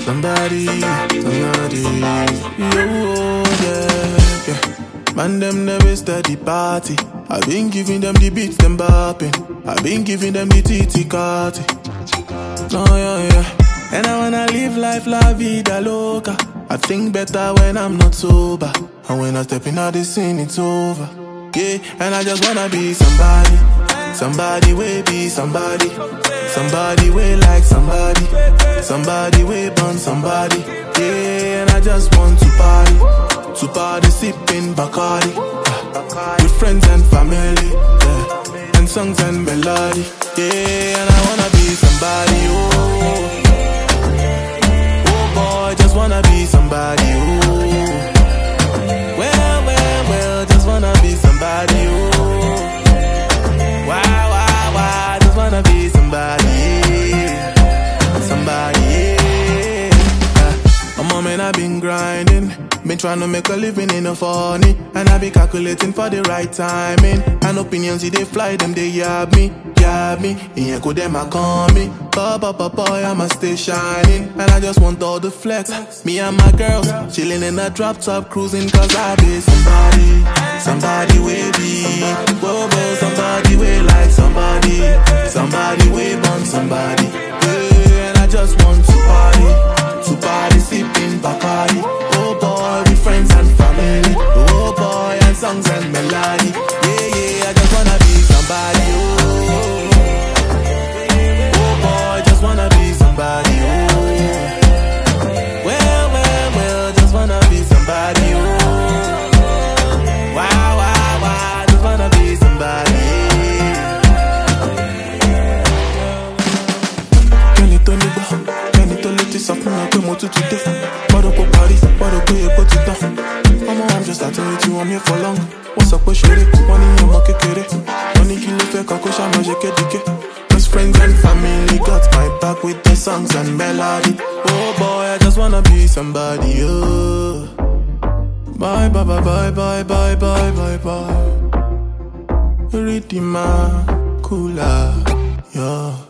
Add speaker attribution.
Speaker 1: somebody, somebody. Yo, yeah. Man, them never steady party. I've been giving them the beats, them bopping. I've been giving them the titi carty. Oh, yeah. And I wanna live life la vida loca. I think better when I'm not sober. And when I step in out the scene, it's over. Yeah, and I just wanna be somebody. Somebody will be somebody. Somebody will like somebody. Somebody will burn somebody. Yeah, and I just want to party. To party sipping Bacardi. With friends and family. Yeah, and songs and melody. Yeah, and I wanna be somebody. Oh, I just wanna be somebody, ooh. Well, just wanna be somebody, ooh. Wow, just wanna be somebody, somebody, yeah. My man, I've been grinding, been trying to make a living in a funny, and I be calculating for the right timing. And opinions, they fly, them they yab me. In go them I call me. Boy, I'ma stay shining. And I just want all the flex. Me and my girls chilling in a drop top cruising. Cause I be somebody. Somebody will be. Whoa, somebody will like somebody. Somebody will burn somebody. Yeah, and I just want to party. To party, sipping Bacardi. Oh boy, with friends and family. Oh boy, and songs and melody. Yeah, I just wanna be somebody. Wanna be somebody, oh. Well, just wanna be somebody, oh. Wow, just wanna be somebody. Kenny to nígbà, Kenny tó létí sọ fún mi pé mo tún ti dé. Bọ́dọ̀ kò parí, bọ́dọ̀ pé epo ti tán. I'm just starting with you, I'm here for long. What's up, ṣeré, wọ́n ní ọmọ kékeré. Wọ́n ní kí ló fẹ́ kan kó ṣàmọ̀ ṣe kédìké. Friends and family got my back with the songs and melody. Oh boy, I just wanna be somebody, oh. Bye. Redeemer, cooler, yeah.